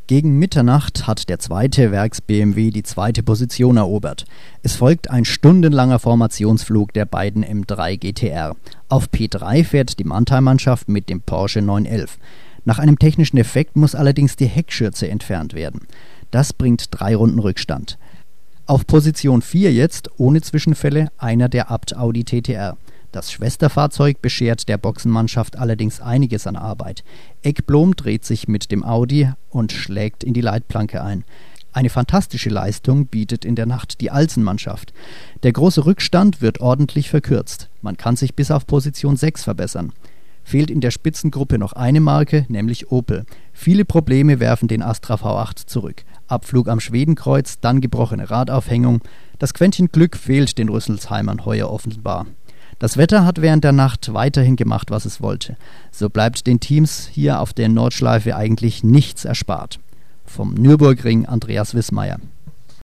Gegen Mitternacht hat der zweite Werks-BMW die zweite Position erobert. Es folgt ein stundenlanger Formationsflug der beiden M3 GTR. Auf P3 fährt die Mannheim-Mannschaft mit dem Porsche 911. Nach einem technischen Defekt muss allerdings die Heckschürze entfernt werden. Das bringt 3 Runden Rückstand. Auf Position 4 jetzt, ohne Zwischenfälle, einer der Abt Audi TTR. Das Schwesterfahrzeug beschert der Boxenmannschaft allerdings einiges an Arbeit. Ekblom dreht sich mit dem Audi und schlägt in die Leitplanke ein. Eine fantastische Leistung bietet in der Nacht die Alsen-Mannschaft. Der große Rückstand wird ordentlich verkürzt. Man kann sich bis auf Position 6 verbessern. Fehlt in der Spitzengruppe noch eine Marke, nämlich Opel. Viele Probleme werfen den Astra V8 zurück. Abflug am Schwedenkreuz, dann gebrochene Radaufhängung. Das Quäntchen Glück fehlt den Rüsselsheimern heuer offenbar. Das Wetter hat während der Nacht weiterhin gemacht, was es wollte. So bleibt den Teams hier auf der Nordschleife eigentlich nichts erspart. Vom Nürburgring Andreas Wissmeier.